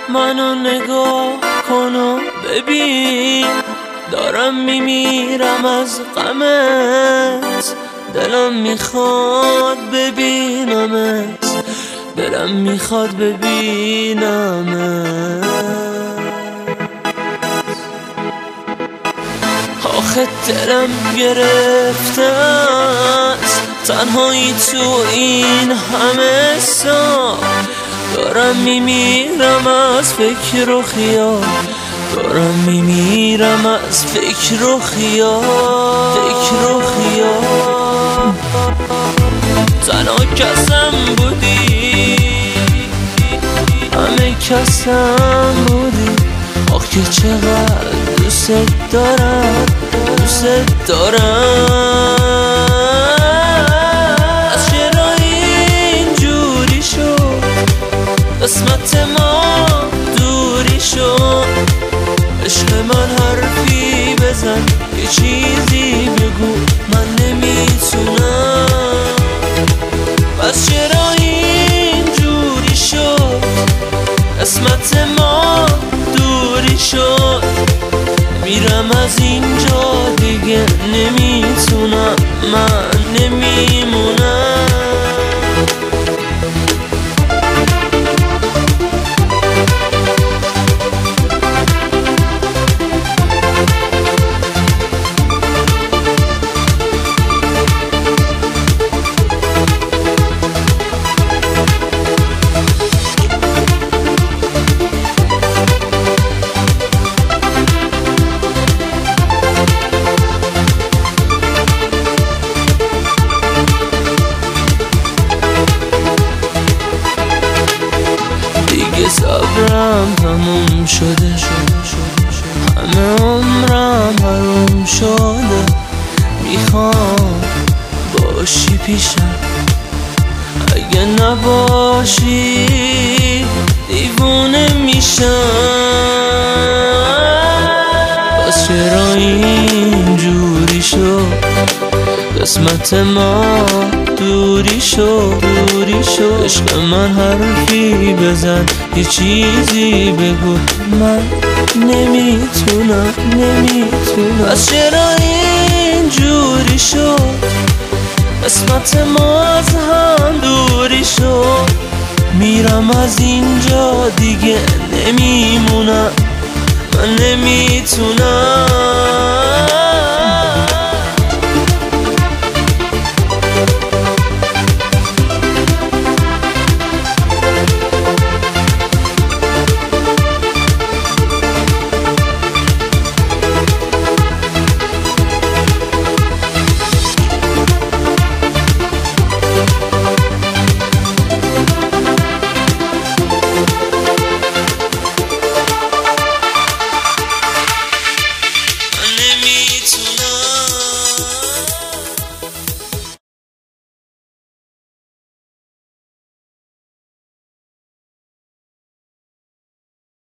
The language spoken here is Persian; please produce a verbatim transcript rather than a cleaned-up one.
منو نگاه کن و ببین، دارم میمیرم از غمت. دلم میخواد ببینمت، دلم میخواد ببینمت. آخه دلم گرفته است تنهایی تو این همه سال. دارم میمیرم از فکر و خیال، دارم میمیرم از فکر و خیال، فکر و خیال. تنها کسم بودی، همه کسم بودی. آخ که چقدر دوست دارم، دوست دارم. از چرا اینجوری شد، قسمت ما دوری شد. عشق من حرفی بزن، یه چیزی بگو، من نمیتونم. از چرا اینجوری شد، قسمت ما دوری شد. میرم از اینجا دیگه نمیتونم، من نمیمونم. صبرم تموم شده، همه عمرم حروم شده. میخوام باشی پیشم، اگه نباشی دیوونه میشم. بس چرا اینجوری شد، قسمت ما دوری شد، دوری شد. عشق من حرفی بزن، یه چیزی بگو، من نمیتونم، نمیتونم. از چرا اینجوری شد، قسمت ما از هم دوری شد. میرم از اینجا دیگه نمیمونم، من نمیتونم.